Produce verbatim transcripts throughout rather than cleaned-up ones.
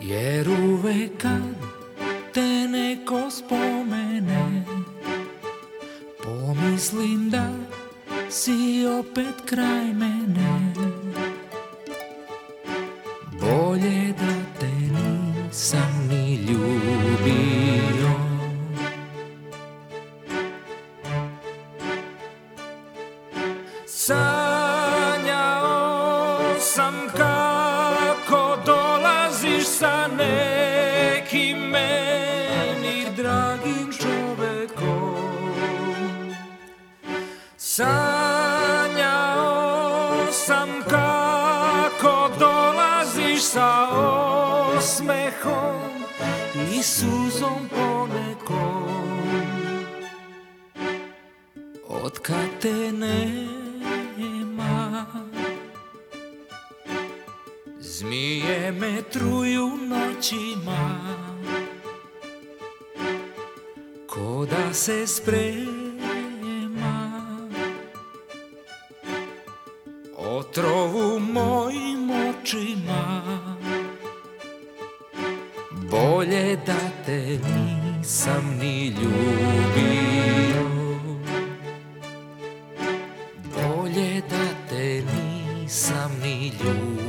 Jer uvek kad te neko spomene, pomislim da si opet kraj mene. Bolje da te nisam ni ljubio. Sanjao sam kako dolaziš sa nekim meni dragim čovekom. Sanjao sam kako dolaziš sa osmehom i suzom ponekom. Otkad te nema, zmije me truju noćima, ko da se sprema otrovu mojim očima. Bolje da te nisam ni ljubio. Bolje da te nisam ni ljubio.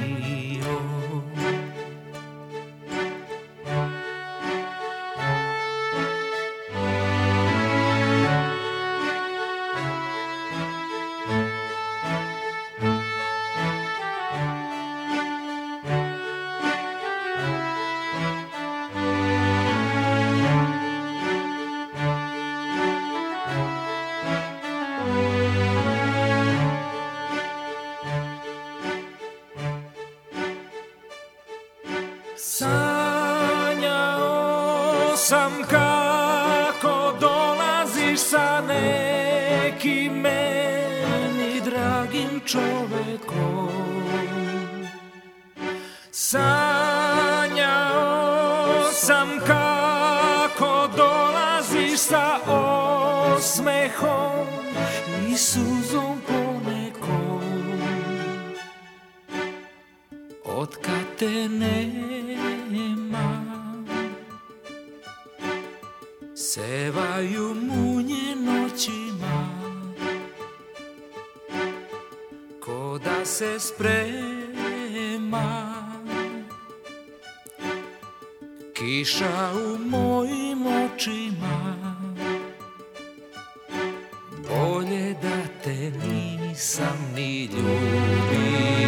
Sanjao sam kako dolaziš sa nekim meni dragim čovekom. Sanjao sam kako dolaziš sa osmehom i suzom ponekom. Otkad te nema, sevaju munje noćima, ko da se sprema kiša u mojim očima. Bolje da te nisam ni ljubio.